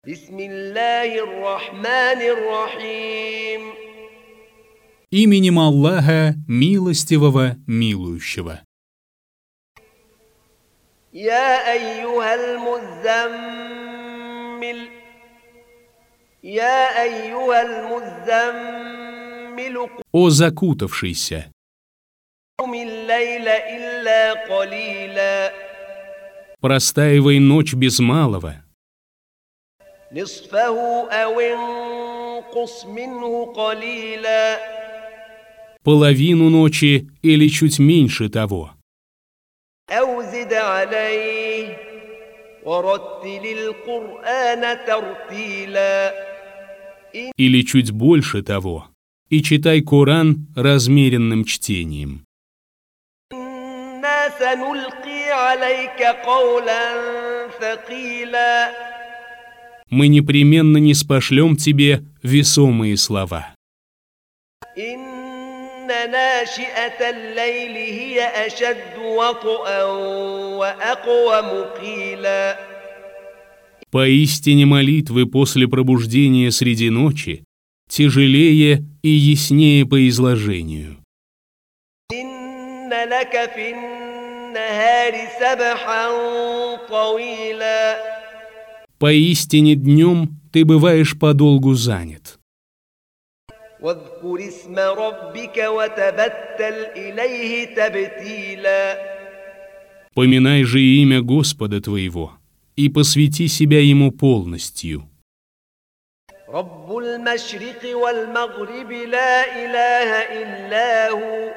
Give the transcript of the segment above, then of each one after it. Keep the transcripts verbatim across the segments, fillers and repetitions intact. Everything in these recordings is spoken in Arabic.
Бисмиллахир-рахманир-рахим. Именем Аллаха, милостивого, милующего. Я айюхаль муззаммиль. Я айюхаль муззаммилу. О закутавшийся! Миль-лейля илля калиля. Простаивай ночь без малого. Нисфаху ау инкус минху калиля. Половину ночи или чуть меньше того. أو زد عليه ورتل القرآن ترتيلا. Или чуть больше того. И читай Коран размеренным чтением. إنا سنلقي عليك قولا ثقيلا. Мы непременно не спошлем тебе весомые слова. ناشئة الليل هي أشد وطئا وأقوم قيلا. Поистине молитвы после пробуждения среди ночи тяжелее и яснее по изложению. إن لك في النهار سبحا طويلا. Поистине днем ты бываешь подолгу занят. واذكر اسم ربك وتبتل إليه تبتيلا. Поминай же имя Господа твоего и посвяти себя Ему полностью. رب المشرق والمغرب لا إله إلا هو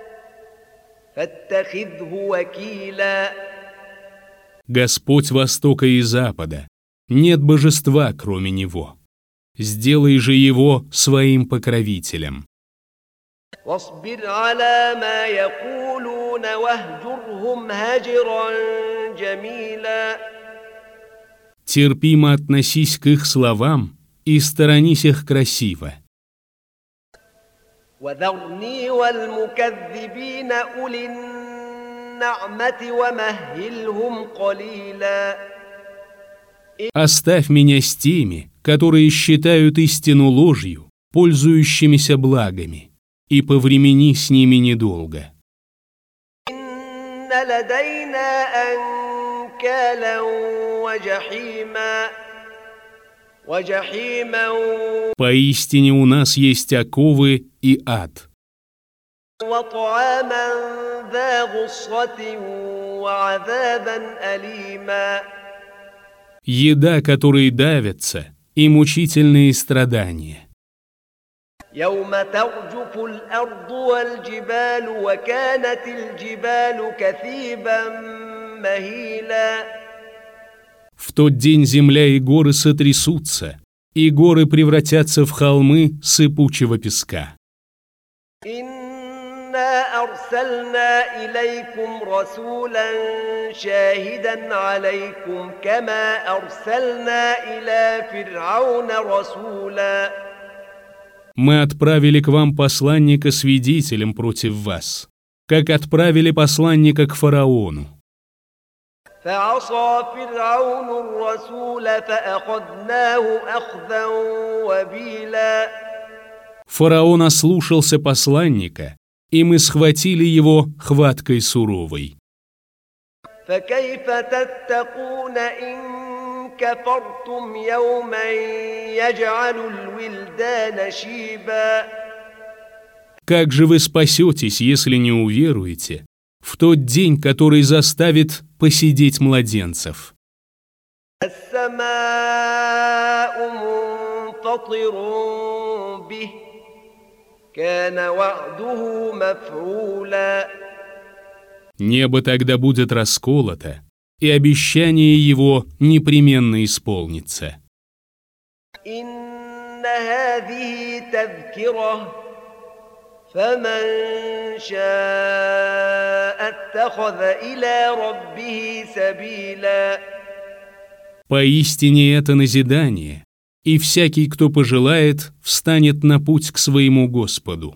فاتخذه وكيلا. Господь Востока и Запада, нет божества, кроме Него. Сделай же его своим покровителем. واصبر على ما يقولون واهجرهم هجرا جميلا. Терпимо относись к их словам и сторонись их красиво. وذرني والمكذبين أولي النعمة ومهلهم قليلا. Оставь меня с теми, которые считают истину ложью, пользующимися благами, и повремени с ними недолго. Инна ладайна анкалан ва джахима, ва джахиман. Поистине у нас есть оковы и ад. Ва тааман за гуссатин ва азабан алима. Еда, которой давятся, и мучительные страдания. يوم ترجف الأرض والجبال وكانت الجبال كثيبا مهيلا. В тот день земля и горы сотрясутся, и горы превратятся в холмы сыпучего песка. إنا أرسلنا إليكم رسولا شاهدا عليكم كما أرسلنا إلى فرعون رسولا. Мы отправили к вам посланника свидетелем против вас, как отправили посланника к фараону. فعصى فرعون الرسول فأخذناه أخذا وبيلا. Фараон ослушался посланника, и мы схватили его хваткой суровой. فكيف تتقون إن كفرتم يوما يجعل الولدان شيبا. Как же вы спасетесь, если не уверуете, в тот день, который заставит посидеть младенцев? السماء منفطر به كان وعده مفعولا. Небо тогда будет расколото, и обещание его непременно исполнится. إن هذه تذكرة فمن شاء اتخذ إلى ربه سبيلا. Поистине это назидание, и всякий, кто пожелает, встанет на путь к своему Господу.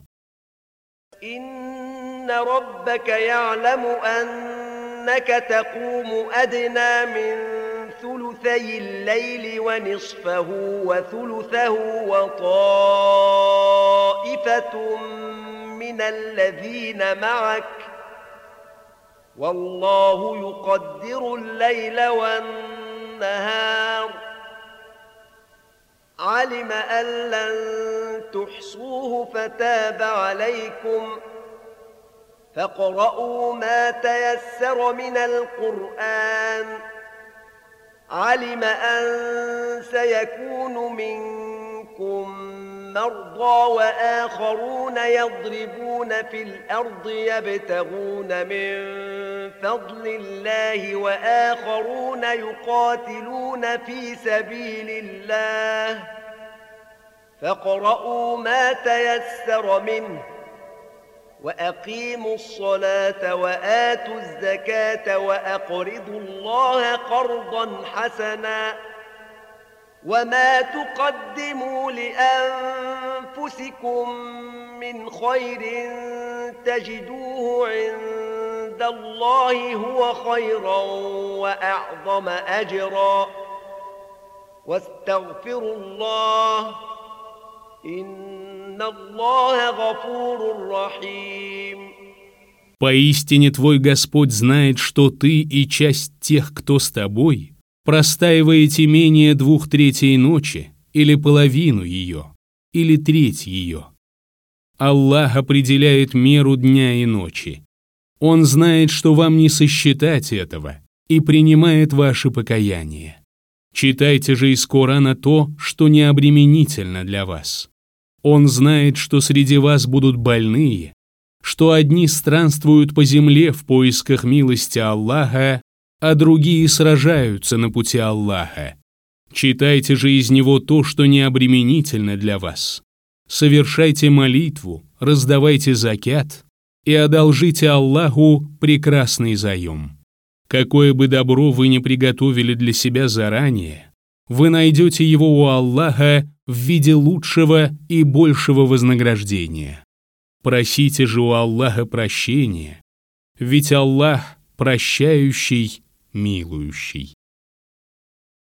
إن ربك يعلم أنك تقوم أدنى من ثلثي الليل ونصفه وثلثه وطائفة من الذين معك والله يقدر الليل والنهار علم أن لن تحصوه فتاب عليكم فاقرؤوا ما تيسر من القرآن علم أن سيكون منكم مرضى وآخرون يضربون في الأرض يبتغون من فضل الله وآخرون يقاتلون في سبيل الله فاقرؤوا ما تيسر منه وأقيموا الصلاة وآتوا الزكاة وأقرضوا الله قرضا حسنا وما تقدموا لأنفسكم من خير تجدوه عند الله هو خيرا وأعظم أجرا واستغفروا الله إن الله غفور رحيم. Поистине твой Господь знает, что ты и часть тех, кто с тобой, простаиваете менее двух третей ночи, или половину ее, или треть ее. Аллах определяет меру дня и ночи. Он знает, что вам не сосчитать этого, и принимает ваше покаяние. Читайте же из Корана то, что не обременительно для вас. Он знает, что среди вас будут больные, что одни странствуют по земле в поисках милости Аллаха, а другие сражаются на пути Аллаха. Читайте же из него то, что не обременительно для вас. Совершайте молитву, раздавайте закят и одолжите Аллаху прекрасный заем. Какое бы добро вы ни приготовили для себя заранее, вы найдете его у Аллаха в виде лучшего и большего вознаграждения. Просите же у Аллаха прощения, ведь Аллах прощающий, милующий.